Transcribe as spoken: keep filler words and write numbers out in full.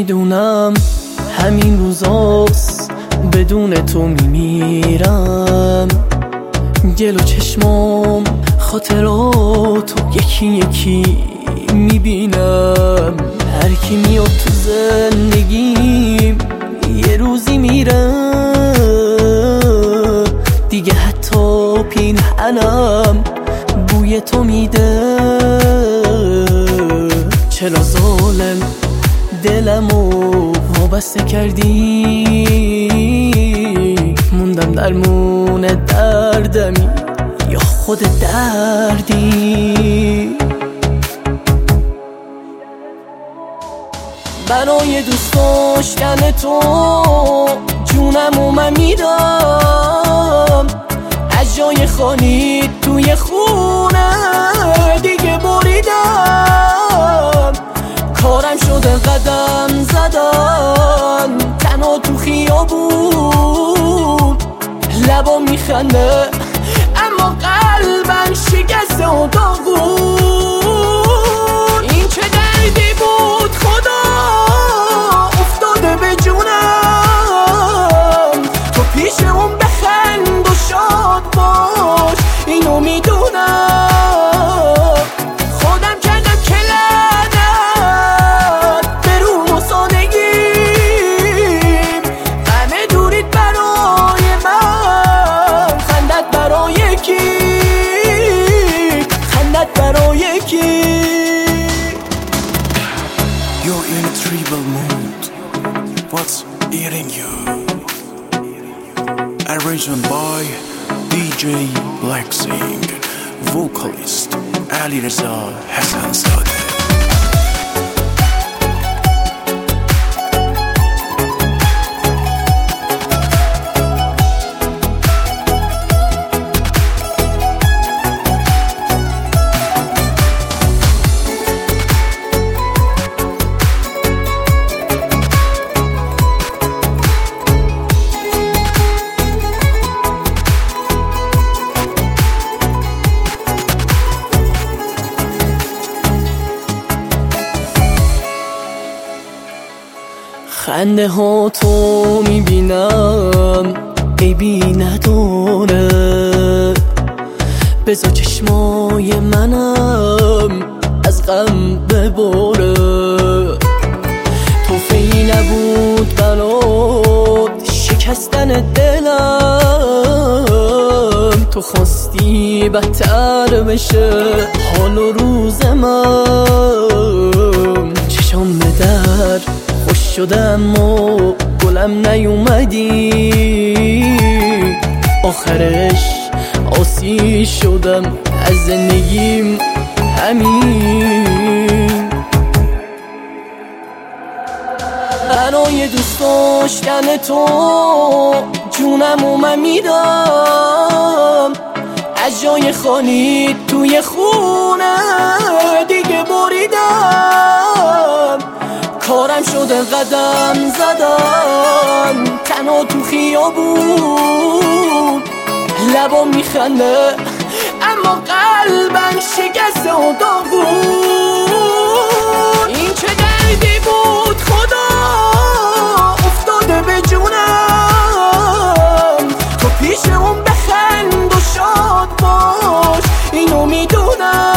میدونم همین روزاست بدون تو میمیرم. گل و چشمام خاطراتو یکی یکی میبینم. هر کی میاد تو زندگیم یه روزی میره دیگه، حتی پینهنم بوی تو میده. چرا ظالم دلمو وابسته کردی؟ موندم درمون دردمی یا خود دردی؟ برای دوست داشتن تو جونمو من میدم. از جای خالی توی خونه دیگه بریدم. کارم شده قدم زدن تنها تو خیابون. لبا میخنده اما قلبم شکسته و داغون. این چه دردی بود خدا افتاده به جونم. تو پیش اون بخند و شاد باش اینو میدونم. خودم کردم که لعنت به روم و سادگیم. غم دورید برای من، خندت برای کی؟ خندت برای کی؟ You're in a tribal mood. What's eating you? Arranged by D J Black Sing, vocalist Ali Reza Hassanzadeh. خنده ها تو میبینم عیبی نداره. بذار چشمای منم از غم بباره. توفیی نبود برات شکستن دلم. تو خواستی بدتر بشه حال و روز من. چشام به در خوش شدم و گلم نیومدی. آخرش آسی شدم از زندگیم همین. برای دوست داشتن تو جونمو من میدم. از جای خالی توی خونه دیگه بریدم. کارم شده قدم زدن تنها تو خیابون. لبا میخنده اما قلبم شکسته و داغون. این چه دردی بود خدا افتاده به جونم. تو پیش اون بخند و شاد باش اینو میدونم.